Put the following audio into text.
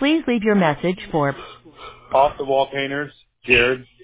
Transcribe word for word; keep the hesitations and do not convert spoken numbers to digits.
Please leave your message for Off the Wall Painters, Jared.